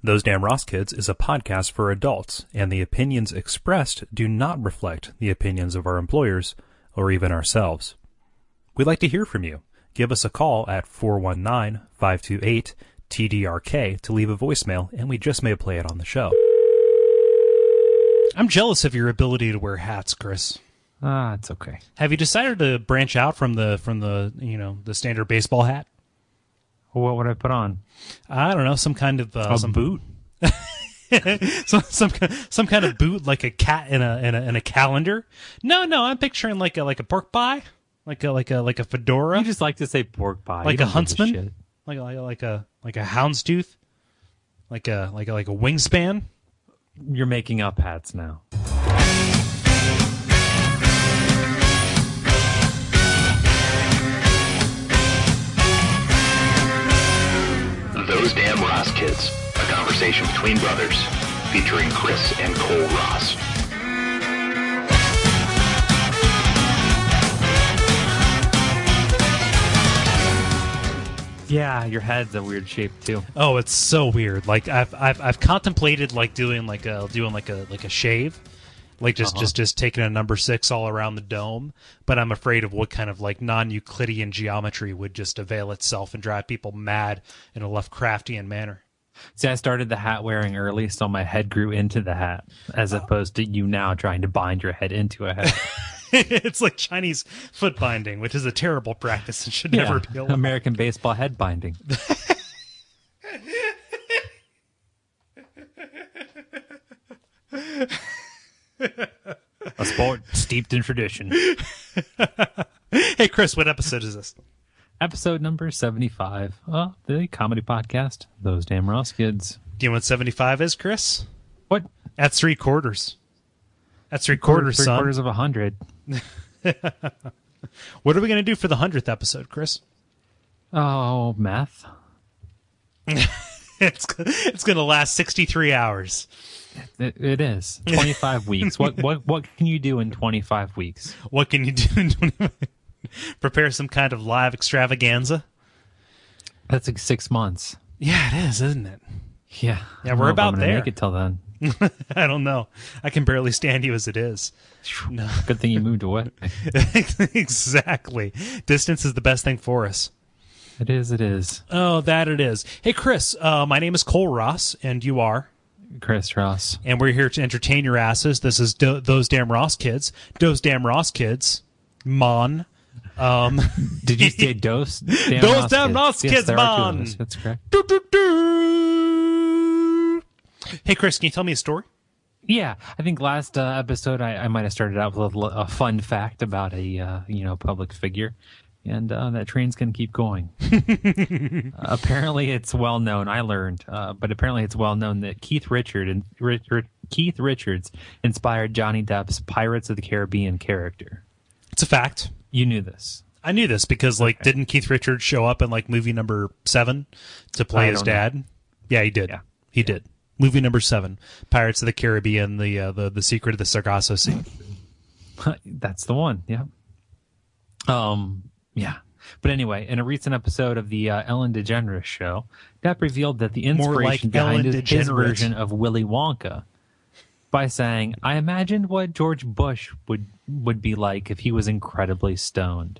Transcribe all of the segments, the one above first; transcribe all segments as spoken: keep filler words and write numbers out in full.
Those Damn Ross Kids is a podcast for adults, and the opinions expressed do not reflect the opinions of our employers or even ourselves. We'd like to hear from you. Give us a call at four one nine, five two eight, T D R K to leave a voicemail, and we just may play it on the show. I'm jealous of your ability to wear hats, Chris. Ah, it's okay. Have you decided to branch out from the from the you know the standard baseball hat? What would I put on? I don't know, some kind of uh, a some boot. some some some kind of boot, like a cat in a in a in a calendar. No, no, I'm picturing like a like a pork pie, like a like a like a fedora. You just like to say pork pie, like a huntsman, a like like like a like a houndstooth, like a like a like a wingspan. You're making up hats now. Those Damn Ross Kids, a conversation between brothers, featuring Chris and Cole Ross. Yeah, your head's a weird shape too. Oh, it's so weird. Like I've I've I've contemplated like doing like a doing like a like a shave, like just Uh-huh. just just taking a number six all around the dome. But I'm afraid of what kind of like non-Euclidean geometry would just avail itself and drive people mad in a Lovecraftian manner. See, I started the hat wearing early, so my head grew into the hat, as opposed to you now trying to bind your head into a hat. It's like Chinese foot binding, which is a terrible practice and should never be allowed. American baseball head binding. A sport steeped in tradition. Hey, Chris, what episode is this? Episode number seventy-five of the comedy podcast, Those Damn Ross Kids. Do you know what seventy-five is, Chris? What? That's three quarters. That's three quarters, Three son. quarters of a hundred. What are we going to do for the hundredth episode, Chris? Oh, math. It's it's going to last sixty-three hours. It, it is twenty-five weeks. What what what can you do in twenty-five weeks? What can you do in twenty-five? Prepare some kind of live extravaganza? That's like six months. Yeah, it is, isn't it? Yeah, Yeah, I don't we're know if about I'm gonna there. Make it till then. I don't know. I can barely stand you as it is. No. Good thing you moved away. Exactly. Distance is the best thing for us. It is. It is. Oh, that it is. Hey, Chris, uh, my name is Cole Ross, and you are? Chris Ross. And we're here to entertain your asses. This is Do- Those Damn Ross Kids. Those Damn Ross Kids. Mon. Um, Did you say dose? Damn Those Ross Damn kids? Ross Yes, Kids, there are two of man. us. That's correct. Do, do, do. Hey, Chris, can you tell me a story? Yeah, I think last uh, episode I, I might have started out with a, little- a fun fact about a uh, you know public figure, and uh, that train's gonna keep going. uh, apparently, it's well known. I learned, uh, but apparently, it's well known that Keith Richard and Richard, Keith Richards inspired Johnny Depp's Pirates of the Caribbean character. It's a fact. You knew this. I knew this because, like, Okay. didn't Keith Richards show up in, like, movie number seven to play I his don't know. dad? Yeah, he did. Yeah. He did. Movie number seven, Pirates of the Caribbean, the uh, the the Secret of the Sargasso Sea. That's the one. Yeah. Um. Yeah. But anyway, in a recent episode of the uh, Ellen DeGeneres show, Depp revealed that the More like inspiration behind Ellen his, his DeGeneres. version of Willy Wonka by saying, "I imagined what George Bush would would be like if he was incredibly stoned."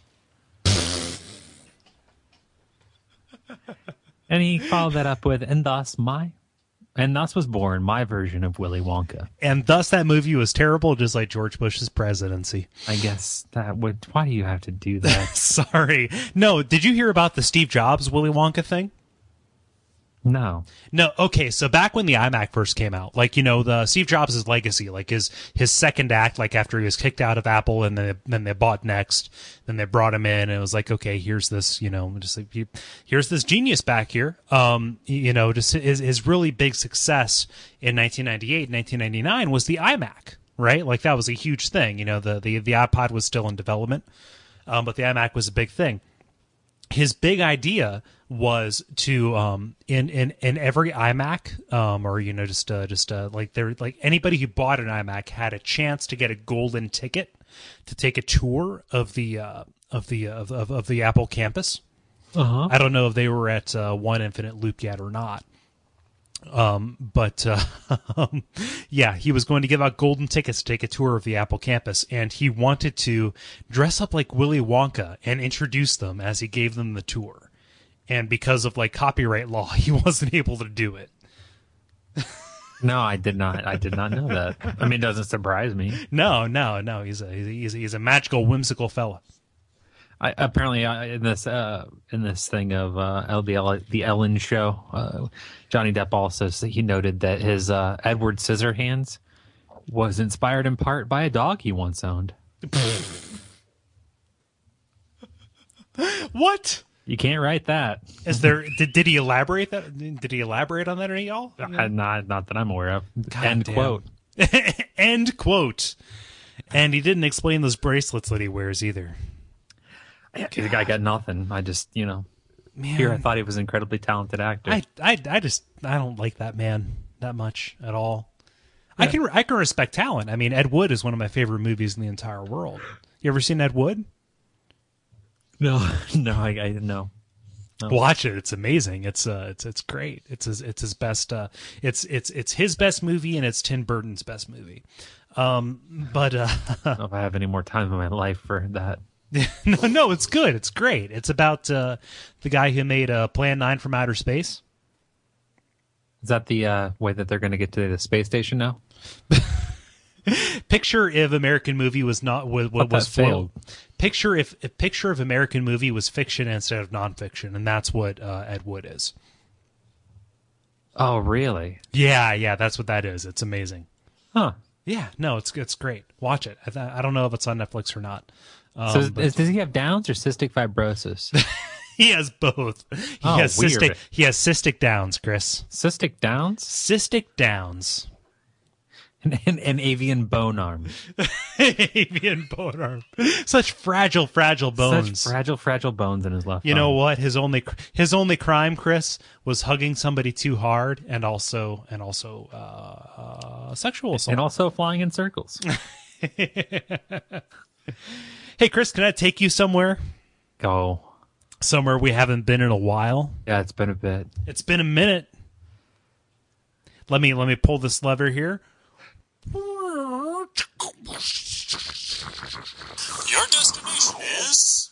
And he followed that up with, "And thus my." And thus was born my version of Willy Wonka. And thus that movie was terrible, just like George Bush's presidency. I guess that would. Why do you have to do that? Sorry. No, did you hear about the Steve Jobs Willy Wonka thing? No. No, okay, so back when the iMac first came out, like, you know, the Steve Jobs' legacy, like his his second act, like after he was kicked out of Apple and then then they bought Next, then they brought him in and it was like, okay, here's this, you know, just like you- here's this genius back here. Um, you know, just his his really big success in nineteen ninety-eight, nineteen ninety-nine was the iMac, right? Like that was a huge thing. You know, the the the iPod was still in development, um, but the iMac was a big thing. His big idea was to um in in in every iMac um or you know just uh, just uh, like there like anybody who bought an iMac had a chance to get a golden ticket to take a tour of the uh of the of of, of the Apple campus. Uh-huh. I don't know if they were at uh, One Infinite Loop yet or not. Um, but uh, um, yeah, he was going to give out golden tickets to take a tour of the Apple campus, and he wanted to dress up like Willy Wonka and introduce them as he gave them the tour. And because of like copyright law, he wasn't able to do it. No, I did not. I did not know that. I mean, it doesn't surprise me. No, no, no. He's a he's a, he's a magical, whimsical fella. I, apparently, uh, in this uh, in this thing of uh, L D L, the Ellen show, uh, Johnny Depp also he noted that his uh, Edward Scissorhands was inspired in part by a dog he once owned. What? You can't write that. Is there? Did, did he elaborate that? Did he elaborate on that at all? Uh, not not that I'm aware of. God End damn. quote. End quote. And he didn't explain those bracelets that he wears either. The guy got nothing. I just, you know, Man. here I thought he was an incredibly talented actor. I, I, I just I don't like that man that much at all. Yeah. I can I can respect talent. I mean, Ed Wood is one of my favorite movies in the entire world. You ever seen Ed Wood? No, no, I, I no. no. Watch it. It's amazing. It's uh, it's it's great. It's his it's his best. Uh, it's it's it's his best movie, and it's Tim Burton's best movie. Um, but uh, I don't know if I have any more time in my life for that. no, no, it's good. It's great. It's about uh, the guy who made uh, Plan nine from Outer Space. Is that the uh, way that they're going to get to the space station now? Picture if American movie was not was, was, was failed. Picture if a picture of American movie was fiction instead of nonfiction, and that's what uh, Ed Wood is. Oh, really? Yeah, yeah, that's what that is. It's amazing. Huh? Yeah, no, it's it's great. Watch it. I, th- I don't know if it's on Netflix or not. Um, so, is, but does he have Downs or cystic fibrosis? he has both. He Oh, has weird. cystic. He has cystic Downs, Chris. Cystic Downs Cystic Downs. and, and, and avian bone arm. Avian bone arm. Such fragile, fragile bones. Such fragile, fragile bones in his left. You know arm. what? His only his only crime, Chris, was hugging somebody too hard, and also and also uh, uh, sexual assault. And also flying in circles. Hey, Chris, can I take you somewhere? Go. Somewhere we haven't been in a while. Yeah, it's been a bit. It's been a minute. Let me let me pull this lever here. Your destination is...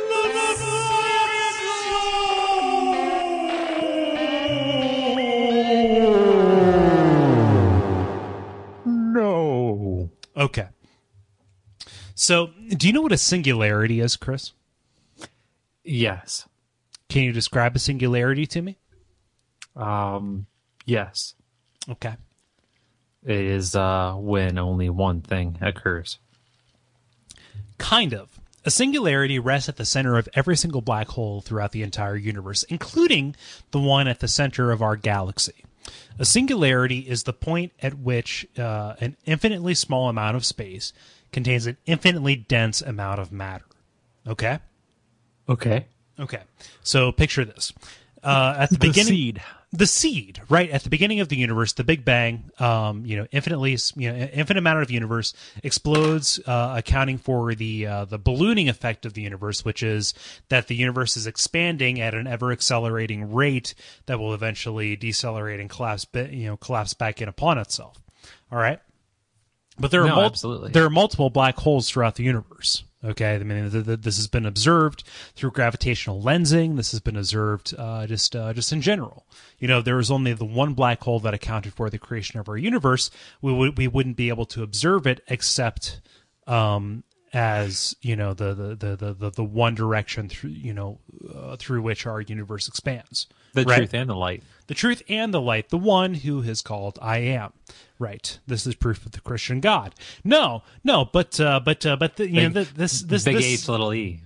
No. Okay. So, do you know what a singularity is, Chris? Yes. Can you describe a singularity to me? Um. Yes. Okay. It is uh, when only one thing occurs. Kind of. A singularity rests at the center of every single black hole throughout the entire universe, including the one at the center of our galaxy. A singularity is the point at which uh, an infinitely small amount of space contains an infinitely dense amount of matter. Okay? Okay. Okay. So picture this. Uh, at the, beginning, seed. the seed, right at the beginning of the universe, the Big Bang, um, you know, infinitely, you know, infinite amount of universe explodes, uh, accounting for the uh, the ballooning effect of the universe, which is that the universe is expanding at an ever accelerating rate that will eventually decelerate and collapse, you know, collapse back in upon itself. All right. But there are No, mul- absolutely. there are multiple black holes throughout the universe. Okay, I mean th- th- this has been observed through gravitational lensing. This has been observed uh, just uh, just in general. You know, there was only the one black hole that accounted for the creation of our universe. We would we wouldn't be able to observe it except um, as you know the the, the, the, the the one direction through you know uh, through which our universe expands. The right? truth and the light. The truth and the light, the one who is called I Am. Right. This is proof of the Christian God. No, no, but uh, but uh, but the, you Big- know the, this this Big this, H, little E.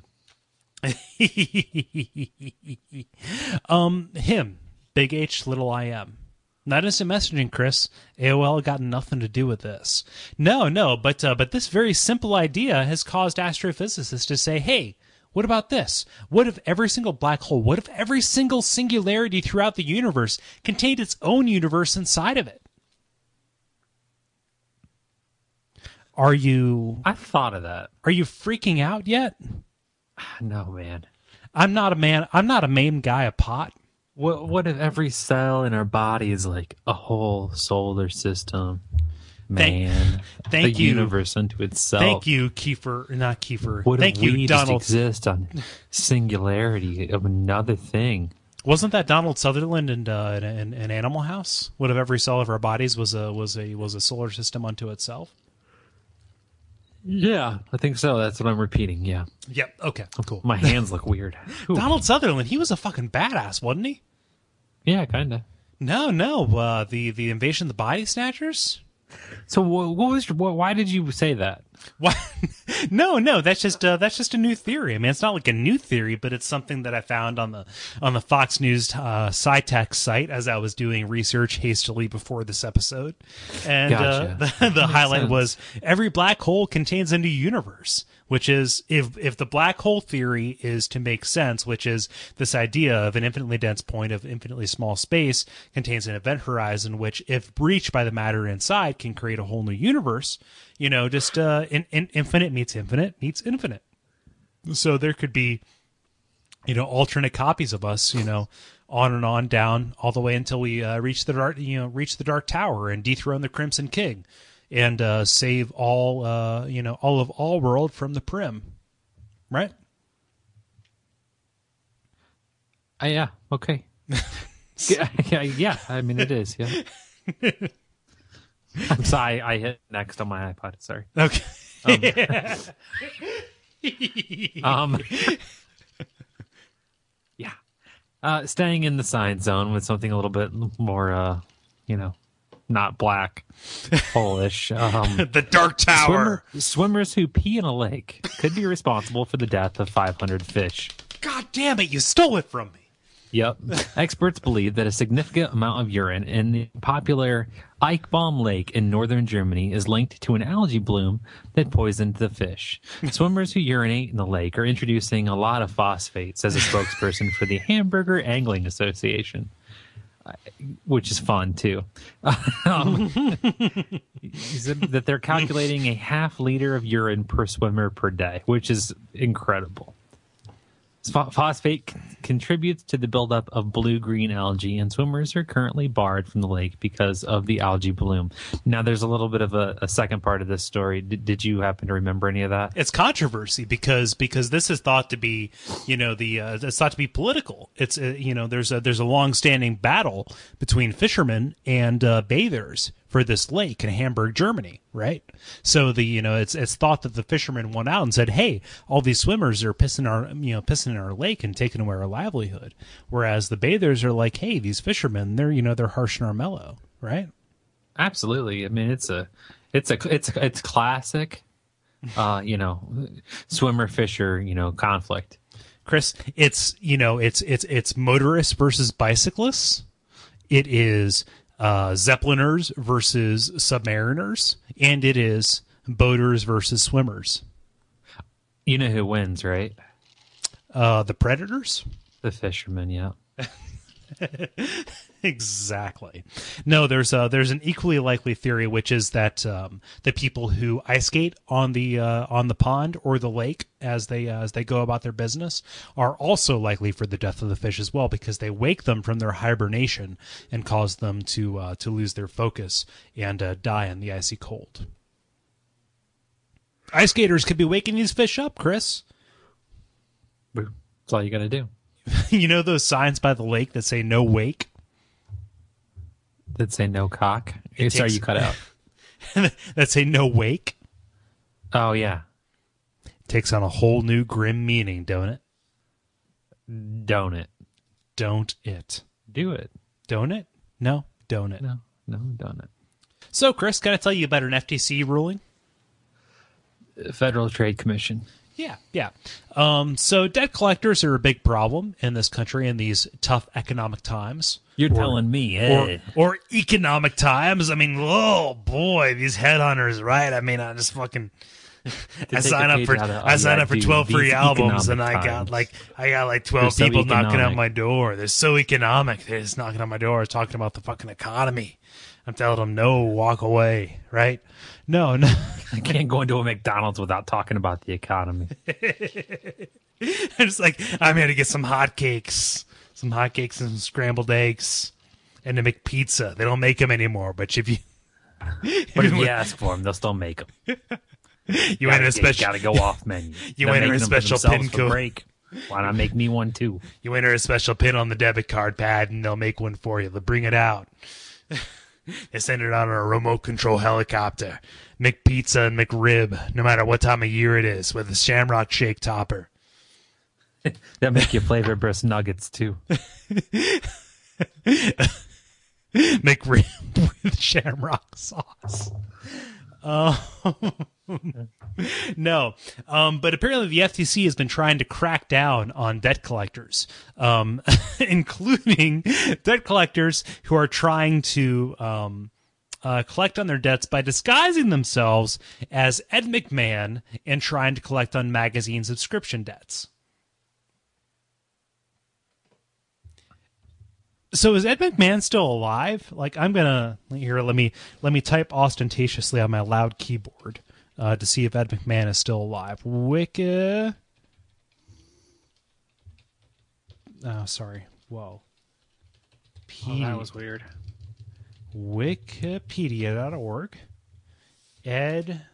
um him, Big H, little I Am. Not instant messaging, Chris. A O L got nothing to do with this. No, no, but uh, but this very simple idea has caused astrophysicists to say, hey. What about this? What if every single black hole, what if every single singularity throughout the universe contained its own universe inside of it? Are you I've thought of that. are you freaking out yet? No, man. I'm not a man. I'm not a main guy of pot. What what if every cell in our body is like a whole solar system? Thank- Man, thank the you. universe unto itself. Thank you, Kiefer. Not Kiefer. What Thank if you, we just Donald. exist on singularity of another thing? Wasn't that Donald Sutherland in, uh, in, in, in Animal House? What if every cell of our bodies was a was a was a solar system unto itself? Yeah, I think so. That's what I'm repeating. Yeah, Yep. Okay. Cool. my hands look weird. Ooh. Donald Sutherland. He was a fucking badass, wasn't he? Yeah, kind of. No, no. Uh, the the invasion of the body snatchers. So what, what was? What, why did you say that? What? no, no. That's just uh, that's just a new theory. I mean, it's not like a new theory, but it's something that I found on the on the Fox News uh, SciTech site as I was doing research hastily before this episode. And Gotcha. uh, the, the highlight sense. was every black hole contains a new universe. Which is, if if the black hole theory is to make sense, which is this idea of an infinitely dense point of infinitely small space contains an event horizon, which, if breached by the matter inside, can create a whole new universe. You know, just uh, in, in, infinite meets infinite meets infinite. So there could be, you know, alternate copies of us. You know, on and on down all the way until we uh, reach the dark, you know, reach the Dark Tower and dethrone the Crimson King. And uh, save all, uh, you know, all of all world from the Prim, right? Uh, yeah. Okay. yeah, yeah, yeah. I mean, it is. Yeah. I'm sorry. I hit next on my iPod. Sorry. Okay. Um. yeah. Uh, staying in the science zone with something a little bit more, uh, you know, not black hole-ish. Um, The Dark Tower. swimmer, swimmers who pee in a lake could be responsible for the death of five hundred fish. God damn it! You stole it from me. Yep. Experts believe that a significant amount of urine in the popular Eichbaum Lake in northern Germany is linked to an algae bloom that poisoned the fish. Swimmers who urinate in the lake are introducing a lot of phosphates, says a spokesperson for the Hamburger Angling Association. Uh, which is fun too. um, he said that they're calculating a half liter of urine per swimmer per day, which is incredible. Ph- Phosphate c- contributes to the buildup of blue-green algae, and swimmers are currently barred from the lake because of the algae bloom. Now, there's a little bit of a, a second part of this story. Did, did you happen to remember any of that? It's controversy because because this is thought to be, you know, the uh, it's thought to be political. It's uh, you know, there's a there's a long-standing battle between fishermen and uh, bathers for this lake in Hamburg, Germany, right? So the you know it's it's thought that the fishermen went out and said, "Hey, all these swimmers are pissing our you know pissing in our lake and taking away our livelihood," whereas the bathers are like, "Hey, these fishermen, they're you know they're harsh and our mellow," right? Absolutely. I mean, it's a, it's a, it's it's classic, uh, you know, swimmer fisher, you know, conflict. Chris, it's you know it's it's it's motorists versus bicyclists. It is uh, Zeppeliners versus submariners, and it is boaters versus swimmers. You know who wins, right? Uh, the predators. The fishermen. Yeah. Exactly. No, there's a, there's an equally likely theory, which is that um, the people who ice skate on the uh, on the pond or the lake as they uh, as they go about their business are also likely for the death of the fish as well, because they wake them from their hibernation and cause them to uh, to lose their focus and uh, die in the icy cold. Ice skaters could be waking these fish up, Chris. That's all you got to do. You know those signs by the lake that say "No wake"? That say no cock. It Sorry, takes- you cut out. that say "No wake"? Oh yeah. Takes on a whole new grim meaning, don't it? Don't it? Don't it? Do it. Don't it? No, don't it? No, no, don't it. So, Chris, can I tell you about an F T C ruling? Federal Trade Commission. Yeah, yeah. Um, so debt collectors are a big problem in this country in these tough economic times. You're Or- telling me, Or, eh? or economic times. I mean, oh boy, these headhunters, right? I mean, I just fucking I take sign a up page for out of- I oh, sign yeah, up for dude, twelve free these albums, and I economic got times. like I got like twelve so people knocking on economic. my door. They're so economic. They're just knocking on my door, talking about the fucking economy. I'm telling them no, walk away, right? No, no. I can't go into a McDonald's without talking about the economy. I'm just like, I'm here to get some hotcakes. some hotcakes and some scrambled eggs, and to make pizza. They don't make them anymore, but if you But if you ask for them, they'll still make them. you enter a special, gotta go off menu. You They're enter a making them for special themselves pin for code. break. Why not make me one too? You enter a special pin on the debit card pad, and they'll make one for you. They'll bring it out. They send it on a remote control helicopter. McPizza and McRib, no matter what time of year it is, with a Shamrock Shake topper. They'll make you flavor burst nuggets too. McRib with Shamrock sauce. Um, no, um, but apparently the F T C has been trying to crack down on debt collectors, um, including debt collectors who are trying to um, uh, collect on their debts by disguising themselves as Ed McMahon and trying to collect on magazine subscription debts. So is Ed McMahon still alive? Like, I'm gonna here. Let me let me type ostentatiously on my loud keyboard uh, to see if Ed McMahon is still alive. Wiki. Oh, sorry. Whoa. Oh, that was weird. Wikipedia dot org. Ed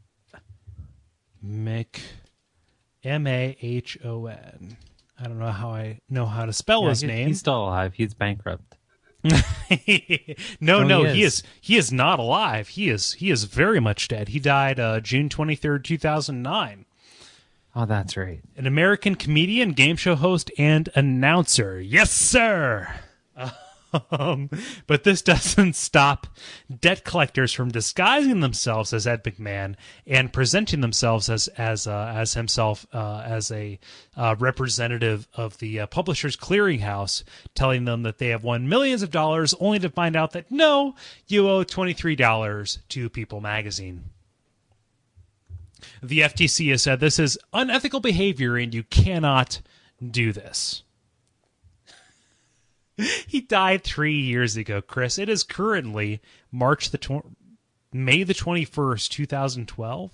Mc M A H O N. I don't know how I know how to spell Yeah, his he- name. He's still alive. He's bankrupt. no, No, no, he he is. is he is not alive. He is he is very much dead. He died uh, June twenty-third, two thousand nine. Oh, that's right. An American comedian, game show host, and announcer. Yes, sir. Um, but this doesn't stop debt collectors from disguising themselves as Ed McMahon and presenting themselves as as uh, as himself uh, as a uh, representative of the uh, Publishers Clearinghouse, telling them that they have won millions of dollars, only to find out that no, you owe twenty-three dollars to People Magazine. The F T C has said this is unethical behavior and you cannot do this. He died three years ago, Chris. It is currently March the tw- May the twenty-first, two thousand twelve,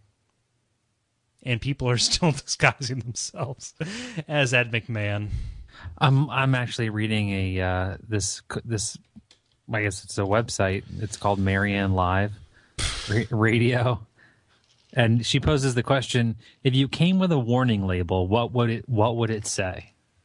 and people are still disguising themselves as Ed McMahon. I'm I'm actually reading a uh, this this I guess it's a website. It's called Marianne Live Ra- Radio, and she poses the question: if you came with a warning label, what would it what would it say?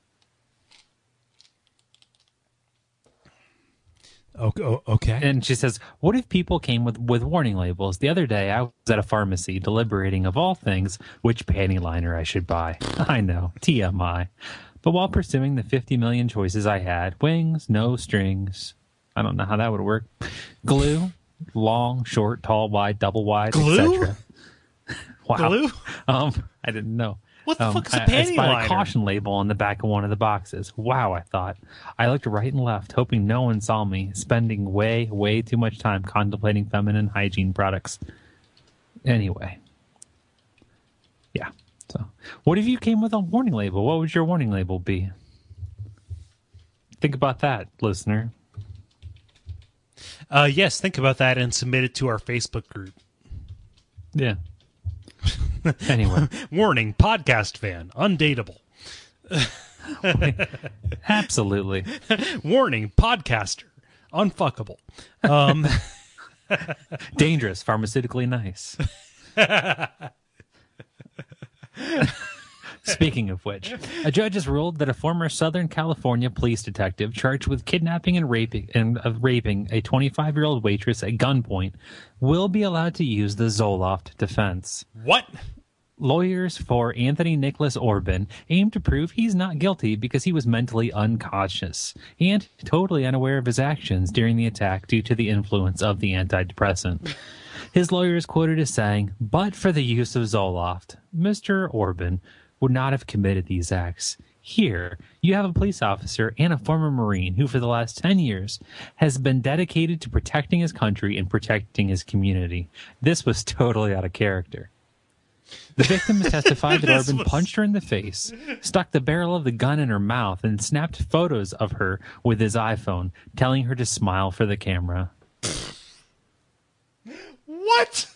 Okay. And she says, what if people came with, with warning labels? The other day, I was at a pharmacy deliberating, of all things, which panty liner I should buy. I know, T M I. But while pursuing the fifty million choices I had, wings, no strings, I don't know how that would work, glue, long, short, tall, wide, double wide, Glue? et cetera. Wow. Glue? Um, I didn't know. What the Um, fuck's a I- I panty spied liner? a caution label on the back of one of the boxes. Wow, I thought. I looked right and left, hoping no one saw me, spending way, way too much time contemplating feminine hygiene products. Anyway. Yeah. So, what if you came with a warning label? What would your warning label be? Think about that, listener. Uh, yes, think about that and submit it to our Facebook group. Yeah. Anyway. Warning, podcast fan, undateable. Absolutely. Warning, podcaster, unfuckable. Um, Dangerous, pharmaceutically nice. Speaking of which, a judge has ruled that a former Southern California police detective charged with kidnapping and raping and uh, raping a twenty-five-year-old waitress at gunpoint will be allowed to use the Zoloft defense. what? Lawyers for Anthony Nicholas Orban aim to prove he's not guilty because he was mentally unconscious and totally unaware of his actions during the attack due to the influence of the antidepressant. His lawyer is quoted as saying, "But for the use of Zoloft, Mister Orban would not have committed these acts. Here, you have a police officer and a former Marine who for the last ten years has been dedicated to protecting his country and protecting his community. This was totally out of character." The victim has testified that This Orban was- punched her in the face, stuck the barrel of the gun in her mouth, and snapped photos of her with his iPhone, telling her to smile for the camera. What?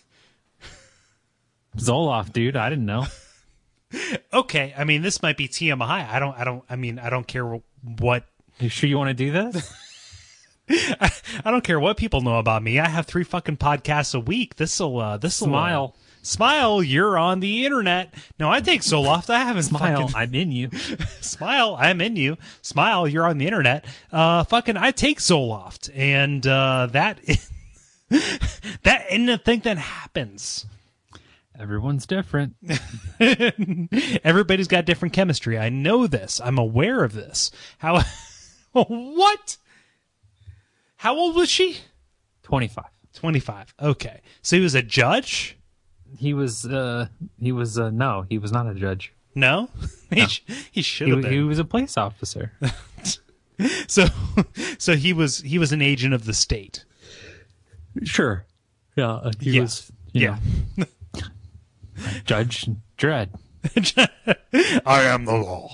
Zoloft, dude, I didn't know. Okay, I mean, this might be T M I. I don't, I don't, I mean, I don't care what. You sure you want to do this? I, I don't care what people know about me. I have three fucking podcasts a week. This'll uh, this'll Smile. Uh, smile. You're on the internet. No, I take Zoloft. I haven't Smile. fucking. I'm in you. Smile. I'm in you. Smile. You're on the internet. Uh, fucking. I take Zoloft, and uh, that is, that isn't a thing that happens. Everyone's different. Everybody's got different chemistry. I know this. I'm aware of this. How? What? How old was she? twenty-five. twenty-five. Okay. So he was a judge? He was, uh, he was, uh, no, he was not a judge. No? he, No. sh- he should He, have been. he was a police officer. so so he was he was an agent of the state. Sure. Yeah. uh, He Yeah. was, you Yeah. know, Judge Dredd. I am the law.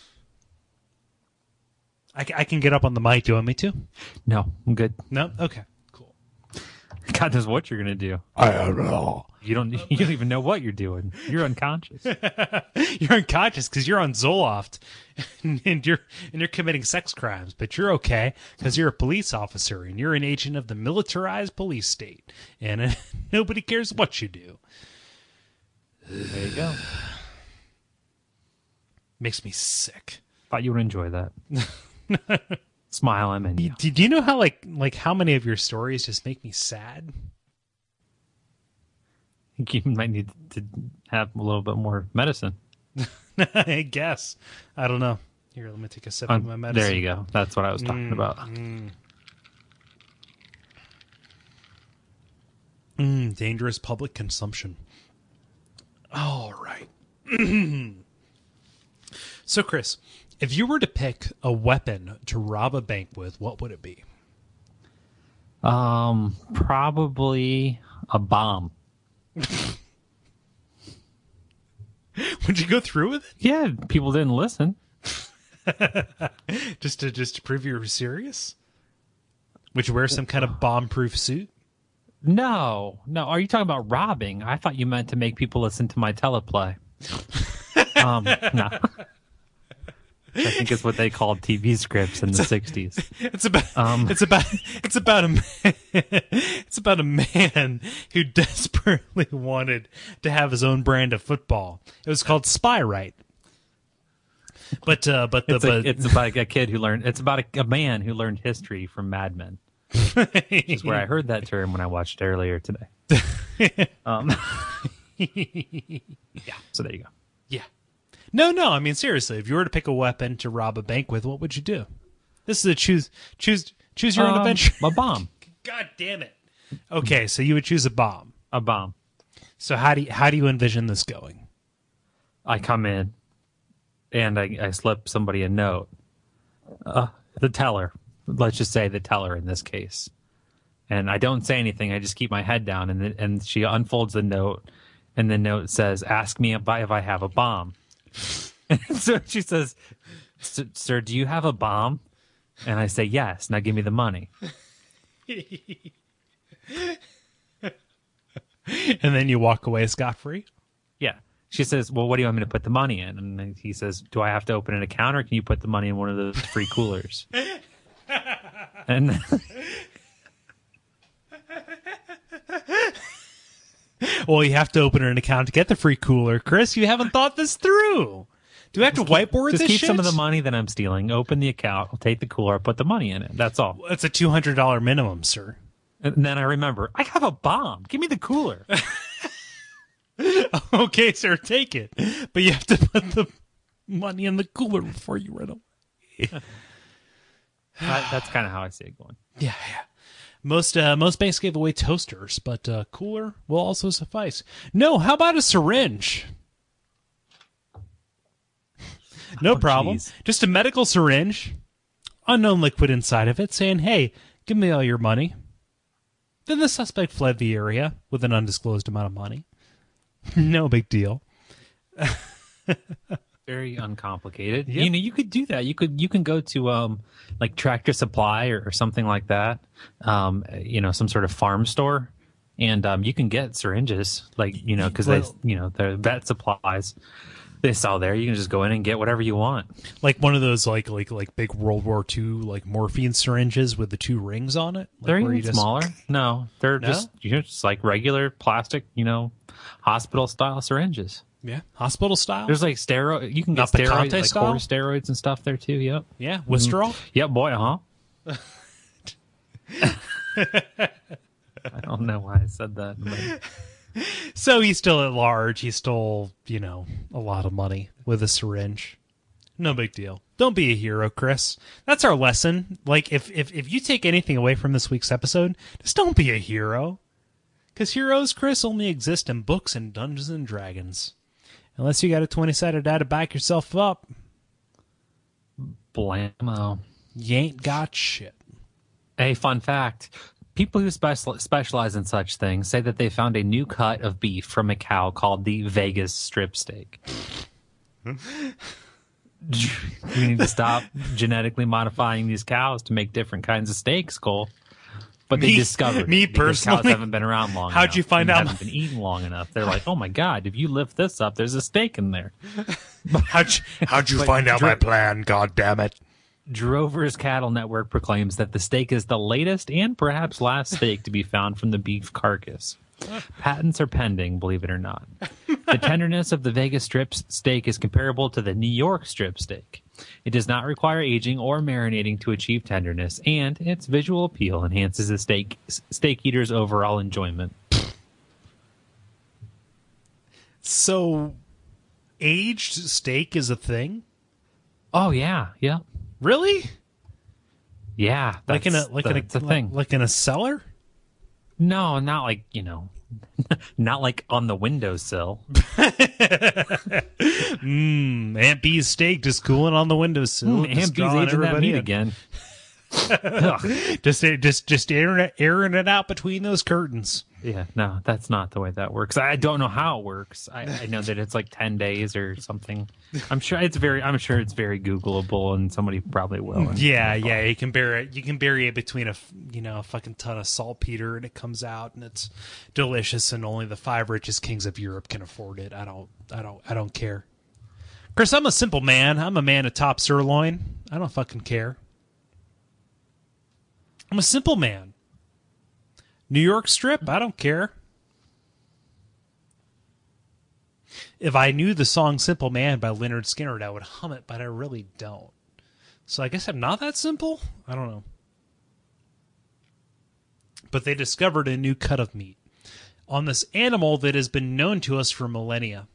I, ca- I can get up on the mic. Do you want me to? No, I'm good. No? Okay. Cool. God knows what you're gonna do. I am the law. You don't. You don't even know what you're doing. You're unconscious. You're unconscious because you're on Zoloft and you're and you're committing sex crimes, but you're okay because you're a police officer and you're an agent of the militarized police state, and uh, nobody cares what you do. There you go. Makes me sick. Thought you would enjoy that. Smile, I'm in you. Do, do you know how like like how many of your stories just make me sad? I think you might need to have a little bit more medicine. I guess. I don't know. Here, let me take a sip Um, of my medicine. there you go. That's what I was talking Mm, about. Mm. Mm, dangerous public consumption. All right. So, Chris, if you were to pick a weapon to rob a bank with, what would it be? Um, probably a bomb. Would you go through with Yeah, people didn't listen. it just to just to prove you were serious? Would you wear some kind of bomb-proof suit? No, no. Are you talking about robbing? I thought you meant to make people listen to my teleplay. um, no. I think it's what they called T V scripts in the sixties. It's about Um. it's about it's about a man, it's about a man who desperately wanted to have his own brand of football. It was called Spy Right. But uh, but the It's, a, but, it's about a kid who learned. It's about a, a man who learned history from Mad Men. Which is where I heard that term when I watched it earlier today. Um, yeah. So there you go. yeah. No, no. I mean, seriously, if you were to pick a weapon to rob a bank with, what would you do? This is a choose choose choose your own Um, adventure. A bomb. God damn it. Okay, so you would choose a bomb. A bomb. So how do you, how do you envision this going? I come in and I, I slip somebody a note. Uh, the teller. Let's just say the teller in this case. And I don't say anything. I just keep my head down. And the, and she unfolds the note. And the note says, ask me if I, if I have a bomb. And so she says, sir, do you have a bomb? And I say, yes. Now give me the money. And then you walk away scot-free? Yeah. She says, well, what do you want me to put the money in? And he says, do I have to open an account or can you put the money in one of the free coolers? And Well, you have to open an account to get the free cooler. Chris, you haven't thought this through. Do we have to whiteboard just this keep shit? some of the money that I'm stealing, open the account, I'll take the cooler, I'll put the money in it. That's all. It's a two hundred dollars minimum, sir. And then I remember, I have a bomb. Give me the cooler. Okay, sir, take it. But you have to put the money in the cooler before you run away. That- that's kind of how I see it going. Yeah, yeah. Most uh, most banks gave away toasters, but uh, cooler will also suffice. No, how about a syringe? No Oh, problem. geez. Just a medical syringe, unknown liquid inside of it, saying, "Hey, give me all your money." Then the suspect fled the area with an undisclosed amount of money. No big deal. Very uncomplicated. Yep. You know, you could do that. You could you can go to um like Tractor Supply or, or something like that. Um, you know, some sort of farm store, and um, you can get syringes like you know because Well- they you know they're vet supplies. They sell there. You can just go in and get whatever you want. Like one of those like like like big World War Two like morphine syringes with the two rings on it. Like They're where even you just- smaller. No, they're No? just you know, just like regular plastic, you know, hospital style syringes. Yeah, hospital style. There's like steroid. You can Not get Picante steroids, like style? horse steroids and stuff there too. Yep. yeah, Wistrol. Yep, boy, huh? I don't know why I said that. but- So he's still at large. He stole, you know, a lot of money with a syringe. No big deal. Don't be a hero, Chris. That's our lesson. Like, if if, if you take anything away from this week's episode, just don't be a hero. Because heroes, Chris, only exist in books and Dungeons and Dragons. Unless you got a twenty-sided die to back yourself up, Blammo. you ain't got shit. A fun fact. People who special, specialize in such things say that they found a new cut of beef from a cow called the Vegas strip steak. We need to stop genetically modifying these cows to make different kinds of steaks, Cole. But they Me- discovered me it because cows personally? haven't been around long How'd enough you find and out? Haven't been eaten long enough. They're like, oh my god, if you lift this up, there's a steak in there. How'd you, how'd you Like, find out my Dra- plan? God damn it! Drover's Cattle Network proclaims that the steak is the latest and perhaps last steak to be found from the beef carcass. Patents are pending, believe it or not. The tenderness of the Vegas strip steak is comparable to the New York strip steak. It does not require aging or marinating to achieve tenderness, and its visual appeal enhances the steak steak eater's overall enjoyment. So, aged steak is a thing? Oh yeah, yeah, Really? yeah. That's, Like in a like in a, that's a thing. like in a cellar? No, not like, you know, not like on the windowsill. Mmm, Aunt B's steak just cooling on the windowsill. Mm, just Aunt B's drawing aging that everybody meat in. again. Ugh. Just just just airing it, airing it out between those curtains. Yeah, no, that's not the way that works. I don't know how it works. I, I know that it's like ten days or something. I'm sure it's very. I'm sure it's very Googleable, and somebody probably will. And- Yeah, yeah, you can bury it. You can bury it between a f- you know a fucking ton of saltpeter, and it comes out, and it's delicious, and only the five richest kings of Europe can afford it. I don't, I don't, I don't care. Chris, I'm a simple man. I'm a man of top sirloin. I don't fucking care. I'm a simple man. New York strip, I don't care. If I knew the song Simple Man by Leonard Skinner, I would hum it, but I really don't. So I guess I'm not that simple? I don't know. But they discovered a new cut of meat on this animal that has been known to us for millennia.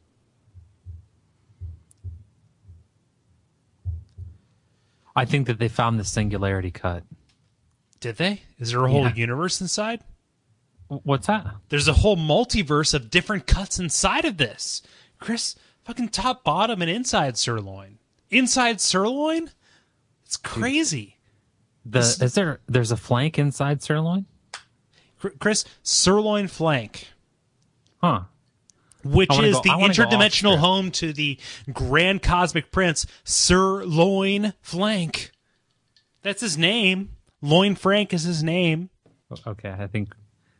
I think that they found the singularity cut. Did they? Is there a whole Yeah. universe inside? W- What's that? There's a whole multiverse of different cuts inside of this. Chris, fucking top, bottom, and inside sirloin. Inside sirloin? It's crazy. The is there? There's a flank inside sirloin. Cr- Chris, sirloin flank, Huh. which I wanna is go- the I wanna go interdimensional off-script. home to the Grand Cosmic Prince, Sirloin Flank. That's his name. Loin Frank is his name. Okay, I think.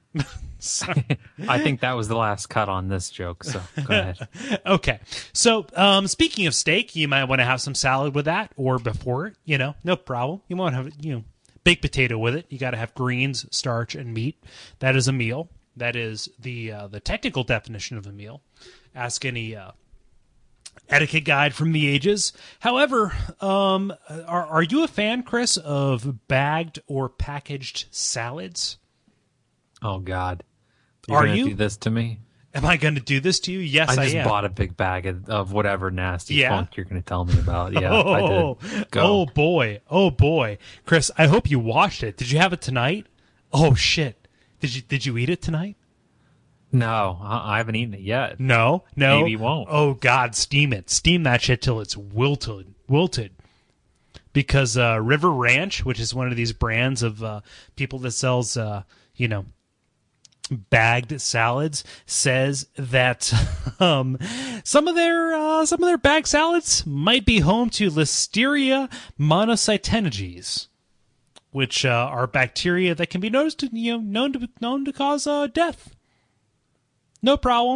I think that was the last cut on this joke. So go ahead. Okay. So, um, speaking of steak, you might want to have some salad with that or before it, you know, no problem. You won't have, you know, baked potato with it. You got to have greens, starch, and meat. That is a meal. That is the, uh, the technical definition of a meal. Ask any, uh, etiquette guide from the ages. However, um, are, are you a fan, Chris, of bagged or packaged salads? Oh God, You're Are gonna you? do this to me? Am I going to do this to you? Yes, I I, just am. bought a big bag of, of whatever nasty Yeah? funk you're going to tell me about. Yeah, Oh, I did. Go. oh boy, oh boy, Chris! I hope you watched it. Did you have it tonight? Oh shit! Did you did you eat it tonight? No, I I haven't eaten it yet. No, no. Maybe won't. Oh God, steam it, steam that shit till it's wilted, wilted. Because uh, River Ranch, which is one of these brands of uh, people that sells, uh, you know, bagged salads, says that um, some of their uh, some of their bagged salads might be home to Listeria monocytogenes, which uh, are bacteria that can be noticed, to, you know, known to known to cause uh, death. No problem.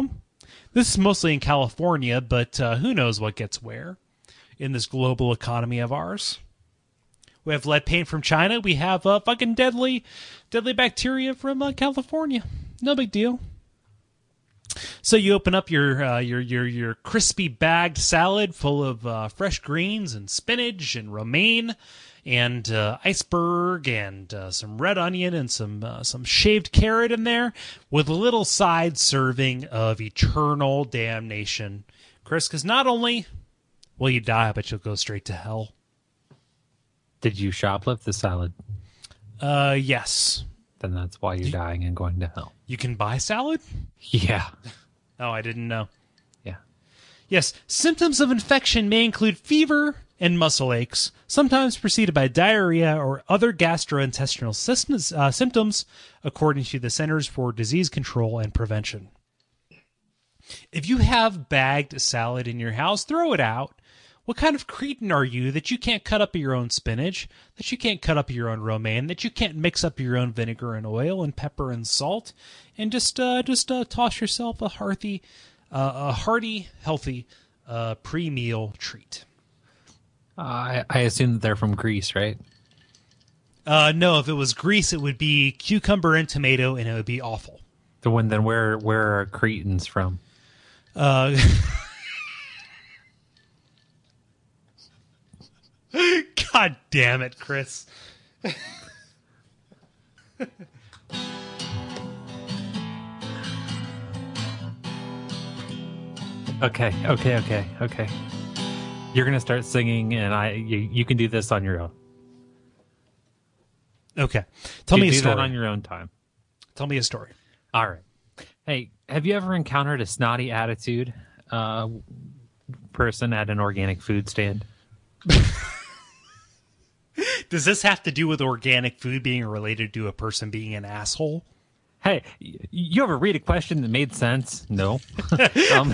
This is mostly in California, but uh, who knows what gets where in this global economy of ours. We have lead paint from China. We have uh, fucking deadly, deadly bacteria from uh, California. No big deal. So you open up your uh, your your your crispy bagged salad full of uh, fresh greens and spinach and romaine and uh, iceberg and uh, some red onion and some uh, some shaved carrot in there with a little side serving of eternal damnation, Chris. Because not only will you die, but you'll go straight to hell. Did you shoplift the salad? Uh, yes. Then that's why you're dying and going to hell. You can buy salad? Yeah. Oh, I didn't know. Yeah. Yes, symptoms of infection may include fever and muscle aches, sometimes preceded by diarrhea or other gastrointestinal systems, uh, symptoms, according to the Centers for Disease Control and Prevention. If you have bagged salad in your house, throw it out. What kind of cretin are you that you can't cut up your own spinach, that you can't cut up your own romaine, that you can't mix up your own vinegar and oil and pepper and salt, and just uh, just uh, toss yourself a hearty, uh, a hearty, healthy uh, pre-meal treat? Uh, I, I assume that they're from Greece, right? Uh, no, if it was Greece, it would be cucumber and tomato, and it would be awful. The one then where where are Cretans from? Uh, God damn it, Chris. Okay, okay, okay, okay. You're gonna start singing, and I you, you can do this on your own. Okay, tell You me a do story. that on your own time. Tell me a story. All right. Hey, have you ever encountered a snotty attitude uh, person at an organic food stand? Does this have to do with organic food being related to a person being an asshole? Hey, y- you ever read a question that made sense? No. um,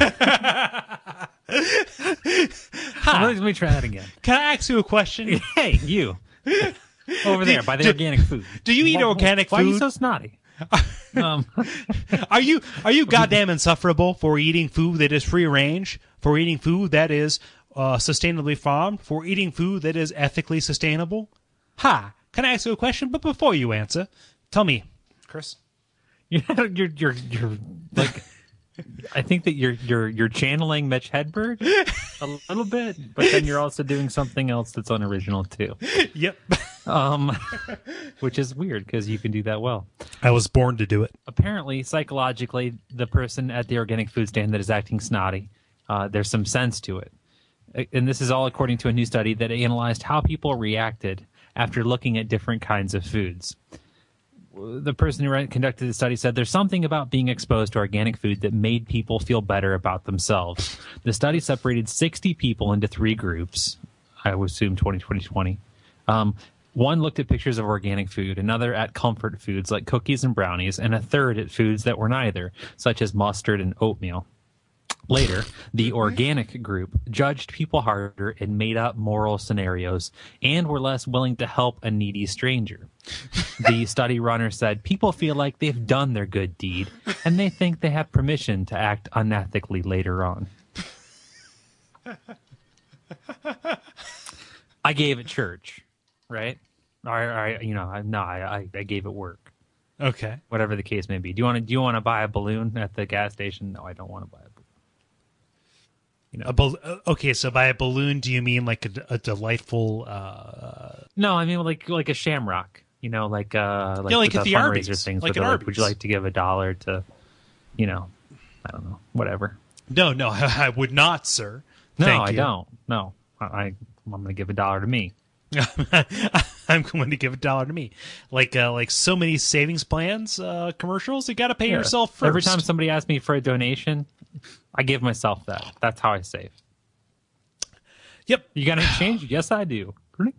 let me try that again. Can I ask you a question? Hey, you. Over there by the do- organic food. do you eat Why- organic why are you food? so snotty? um, Are you are you goddamn insufferable for eating food that is free range, for eating food that is uh, sustainably farmed, for eating food that is ethically sustainable? Ha! Can I ask you a question? But before you answer, tell me, Chris. you're, you're, you're, you're like, I think that you're you're you're channeling Mitch Hedberg a little bit, but then you're also doing something else that's unoriginal too. Yep. Um, which is weird because you can do that well. I was born to do it. Apparently, psychologically, the person at the organic food stand that is acting snotty, uh, there's some sense to it. And this is all according to a new study that analyzed how people reacted after looking at different kinds of foods. The person who conducted the study said there's something about being exposed to organic food that made people feel better about themselves. The study separated sixty people into three groups. I would assume twenty twenty twenty. Um, one looked at pictures of organic food, another at comfort foods like cookies and brownies, and a third at foods that were neither, such as mustard and oatmeal. Later, the organic group judged people harder and made up moral scenarios and were less willing to help a needy stranger. The study runner said people feel like they've done their good deed and they think they have permission to act unethically later on. I gave it church, right? Or, or you know, I, no, I, I gave it work. Okay. Whatever the case may be. Do you want to? Do you want to buy a balloon at the gas station? No, I don't want to buy a balloon. You know. A bal- okay, so by a balloon, do you mean like a, a delightful? Uh... No, I mean like like a shamrock. You know, like uh, like, Yeah, like with at the fundraiser Arby's. things. Like where at they're like, would you Arby's. like to give a dollar to, you know, I don't know, whatever. No, no, I would not, sir. No, Thank I you. don't. No, I, I I'm going to give a dollar to me. I'm going to give a dollar to me. Like uh, like so many savings plans uh, commercials, you got to pay Yeah. yourself first. Every time somebody asks me for a donation, I give myself that. That's how I save. Yep. You got any change? Yes, I do.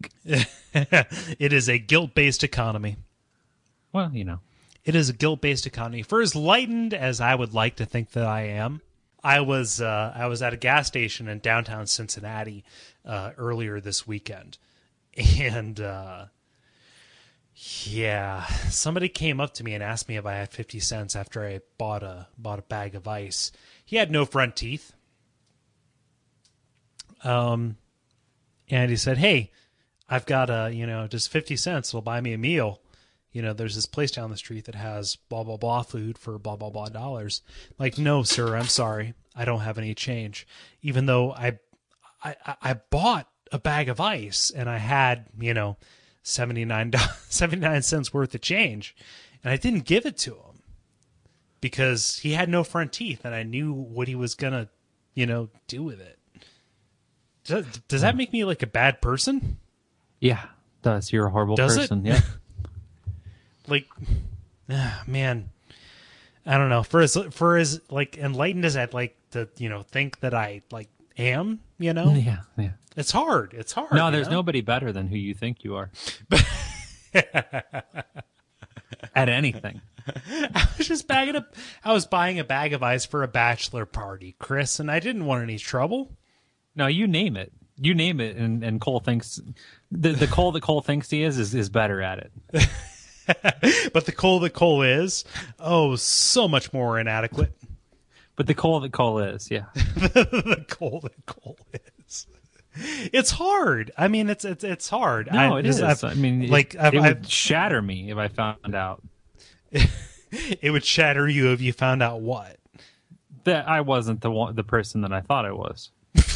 It is a guilt-based economy. Well, you know. It is a guilt-based economy. For as lightened as I would like to think that I am, I was uh, I was at a gas station in downtown Cincinnati uh, earlier this weekend, and uh, Yeah, somebody came up to me and asked me if I had fifty cents after I bought a bought a bag of ice. He had no front teeth. Um, and he said, "Hey, I've got a, you know, just fifty cents will buy me a meal. You know, there's this place down the street that has blah, blah, blah food for blah, blah, blah dollars." Like, "No, sir, I'm sorry. I don't have any change." Even though I, I, I bought a bag of ice and I had, you know, seventy-nine, seventy-nine cents worth of change, and I didn't give it to him because he had no front teeth and I knew what he was going to, you know, do with it. Does, does that make me like a bad person? Yeah, it does. You're a horrible Does person. it? Yeah. Like, ah, man, I don't know. For as for as like enlightened as I'd like to, you know, think that I like am, you know, Yeah, yeah. it's hard. It's hard. No, you there's know? nobody better than who you think you are. At anything. I was just bagging up. I was buying a bag of ice for a bachelor party, Chris, and I didn't want any trouble. No, you name it. You name it, and, and Cole thinks the the Cole that Cole thinks he is is, is better at it. But the Cole that Cole is, oh, so much more inadequate. But the Cole that Cole is, yeah. The Cole that Cole is. It's hard. I mean, it's it's it's hard. No, I, it is. I've, I mean, like it, I've, it would I've, shatter me if I found out it would shatter you if you found out what. that I wasn't the one, the person that I thought I was.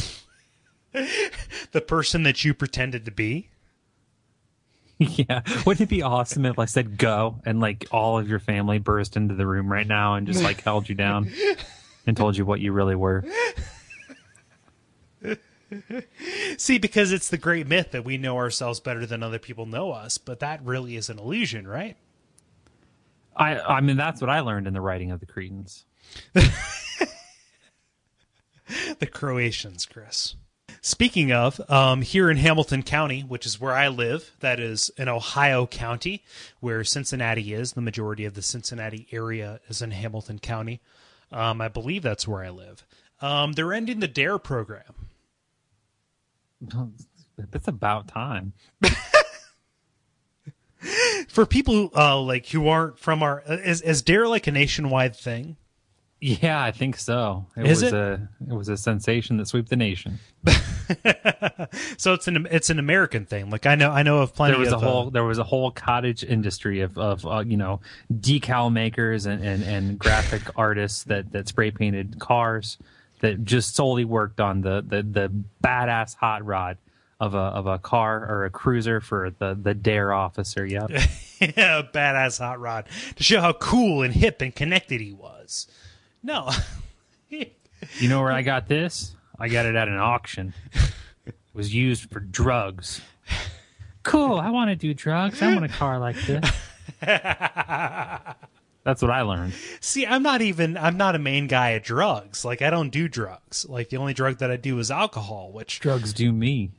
The person that you pretended to be. Yeah, wouldn't it be awesome if I said go and like all of your family burst into the room right now and just like held you down and told you what you really were? See, because it's the great myth that we know ourselves better than other people know us, but that really is an illusion, right? I I mean, that's what I learned in the writing of the Cretans. The Croatians, Chris. Speaking of, um, here in Hamilton County, which is where I live, that is in Ohio County, where Cincinnati is. The majority of the Cincinnati area is in Hamilton County. Um, I believe that's where I live. Um, they're ending the DARE program. It's about time. For people uh, like who aren't from our, is, is DARE like a nationwide thing? Yeah, I think so. It Is was it? a it was a sensation that swept the nation. So it's an it's an American thing. Like I know I know of plenty. There was of, a whole uh, there was a whole cottage industry of of uh, you know, decal makers and, and, and graphic artists that, that spray painted cars that just solely worked on the, the, the badass hot rod of a of a car or a cruiser for the, the DARE officer. Yep. yeah, a badass hot rod to show how cool and hip and connected he was. No. You know where I got this? I got it at an auction. It was used for drugs. Cool, I want to do drugs. I want a car like this. That's what I learned. See, I'm not even, I'm not a main guy at drugs. Like, I don't do drugs. Like, the only drug that I do is alcohol, which... Drugs do me.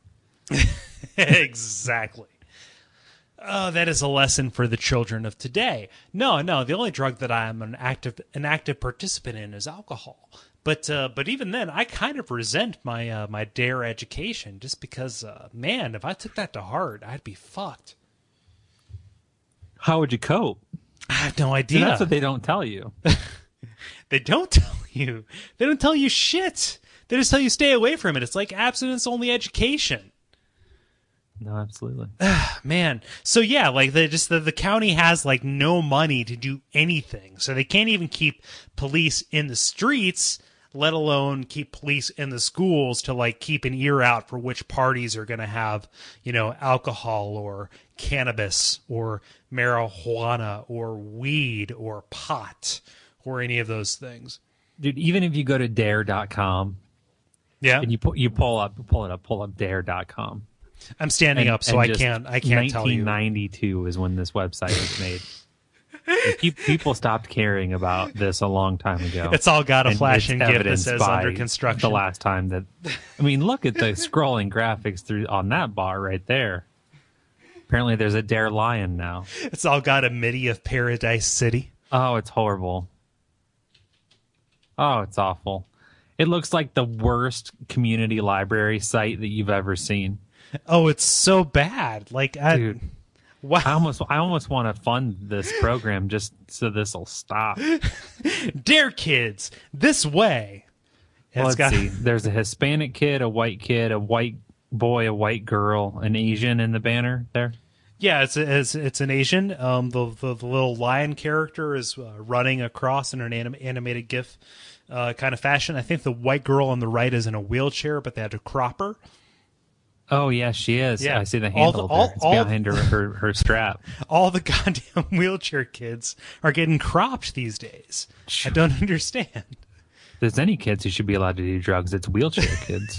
Exactly. Oh, that is a lesson for the children of today. No, no, the only drug that I am an active an active participant in is alcohol. But uh, but even then, I kind of resent my uh, my DARE education just because, uh, man, if I took that to heart, I'd be fucked. How would you cope? I have no See, idea. that's what they don't tell you. They don't tell you. They don't tell you shit. They just tell you stay away from it. It's like abstinence-only education. No, absolutely. Man, so yeah, like the just the, the county has like no money to do anything, so they can't even keep police in the streets, let alone keep police in the schools to like keep an ear out for which parties are going to have, you know, alcohol or cannabis or marijuana or weed or pot or any of those things. Dude, even if you go to dare dot com Yeah, and you pull you pull up pull it up pull up dare dot com. I'm standing And- up, so and I just can't. I can't tell you. nineteen ninety-two is when this website was made. And pe- people stopped caring about this a long time ago. It's all got a And flashing it's gift that evidenced says by under construction. The last time that, I mean, look at the scrolling graphics through on that bar right there. Apparently, there's a Dare Lion now. It's all got a MIDI of Paradise City. Oh, it's horrible. Oh, it's awful. It looks like the worst community library site that you've ever seen. Oh, it's so bad. Like, I, Dude. Wow. I almost, I almost want to fund this program just so this will stop. Dare kids this way. Well, It's let's got- see. There's a Hispanic kid, a white kid, a white boy, a white girl, an Asian in the banner there. Yeah, it's a, it's it's an Asian. Um, the, the the little lion character is uh, running across in an anim- animated GIF uh, kind of fashion. I think the white girl on the right is in a wheelchair, but they had to crop her. Oh, yeah, she is. Yeah. I see the All the- handle all- there. It's all- behind her, her, her strap. All the goddamn wheelchair kids are getting cropped these days. I don't understand. If there's any kids who should be allowed to do drugs, it's wheelchair kids.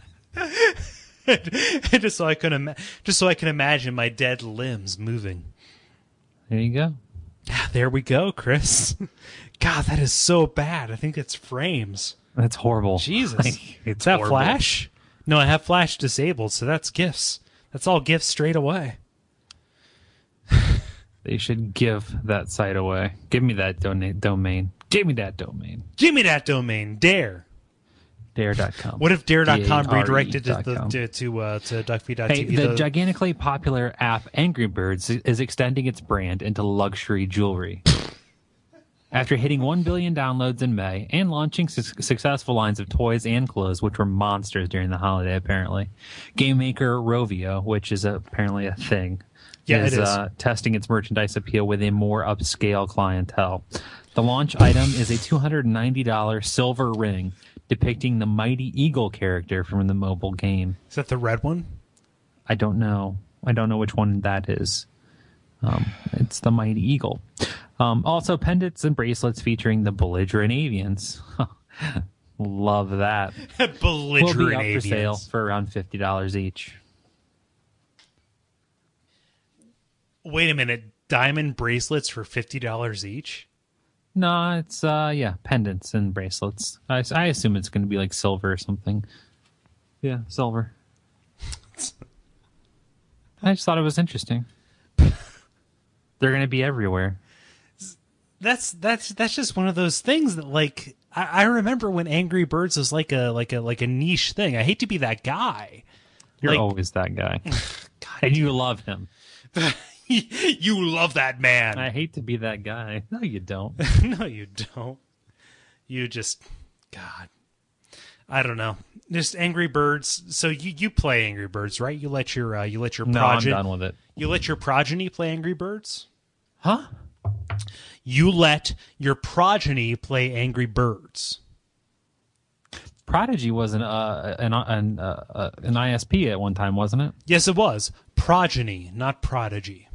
just so I can ima- just so I can imagine my dead limbs moving. There you go. Ah, there we go, Chris. God, that is so bad. I think it's frames. That's horrible. Jesus. Like, it's Is that horrible. Flash? No, I have Flash disabled, so that's GIFs. That's all GIFs straight away. They should give that site away. Give me that dona- domain. Give me that domain. Give me that domain, Dare. Dare dot com. What if Dare dot com D A R E redirected to dot the, com. to to, uh, to duckfeed dot t v? Hey, the gigantically popular app Angry Birds is extending its brand into luxury jewelry. After hitting one billion downloads in May and launching su- successful lines of toys and clothes, which were monsters during the holiday, apparently, game maker Rovio, which is apparently a thing, Yeah, is, it is. Uh, testing its merchandise appeal with a more upscale clientele. The launch item is a two hundred ninety dollars silver ring depicting the Mighty Eagle character from the mobile game. Is that the red one? I don't know. I don't know which one that is. Um, it's the Mighty Eagle. Um, also, pendants and bracelets featuring the belligerent avians. Love that. Belligerent Will be up for avians. sale for around fifty dollars each. Wait a minute. Diamond bracelets for fifty dollars each? No, it's, uh, yeah, pendants and bracelets. I, I assume it's going to be like silver or something. Yeah, silver. I just thought it was interesting. They're going to be everywhere. That's that's that's just one of those things that, like, I, I remember when Angry Birds was like a like a like a niche thing. I hate to be that guy. You're Like- always that guy. And you love him. You love that man. I hate to be that guy. No, you don't. No, you don't. You just, God, I don't know. Just Angry Birds. So you, you play Angry Birds, right? You let your uh, you let your No, I'm progeny done with it. you let your progeny play Angry Birds. Huh? You let your progeny play Angry Birds. Prodigy was an uh, an an, uh, uh, an I S P at one time, wasn't it? Yes, it was progeny, not prodigy.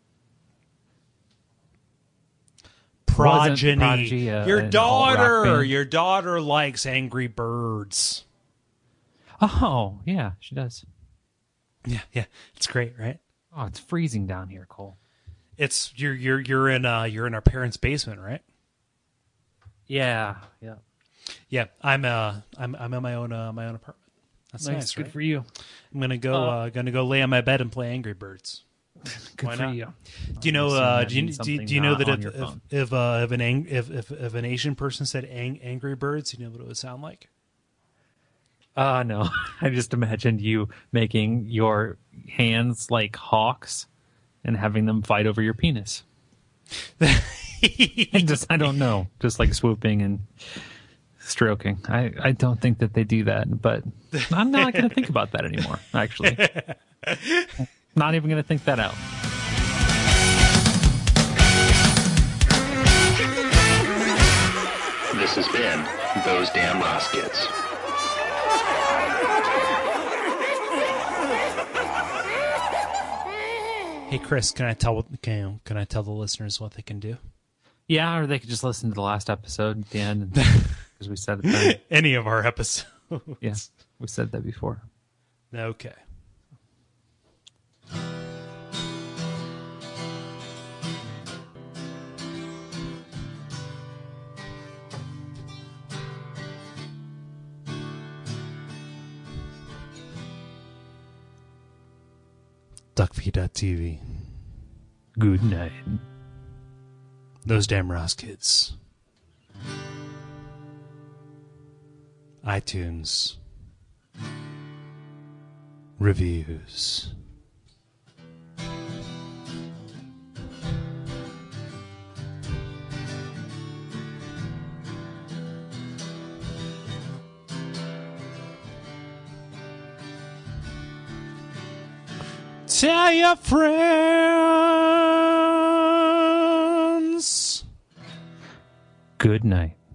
Wasn't Progeny. Prodigy, uh, your an alt-rock daughter, band? your daughter likes Angry Birds. Oh, yeah, she does. Yeah, yeah, it's great, right? Oh, it's freezing down here, Cole. It's you're you're you're in uh you're in our parents' basement, right? Yeah, yeah. Yeah, I'm uh I'm I'm in my own uh, my own apartment. That's nice, Nice, good right? for you. I'm gonna go uh, Uh, gonna go lay on my bed and play Angry Birds. Good Why for not? you. Do you know? Assume Uh, that do you means do, you- something do you know not that on if your if phone. if, uh, if an ang- if, if if an Asian person said ang- Angry Birds, you know what it would sound like? Uh, no, I just imagined you making your hands like hawks and having them fight over your penis. I just, I don't know, just like swooping and stroking. I, I don't think that they do that, but I'm not going to think about that anymore, actually. Not even going to think that out. This has been Those Damn Ross Kids. Hey Chris, can I tell what can can I tell the listeners what they can do? Yeah, or they could just listen to the last episode at the end, because we said it then. Any of our episodes? Yes, we said that before. Okay. Duckfeed dot t v. Good night. Those Damn Ross Kids. iTunes. Reviews. Tell your friends. Good night.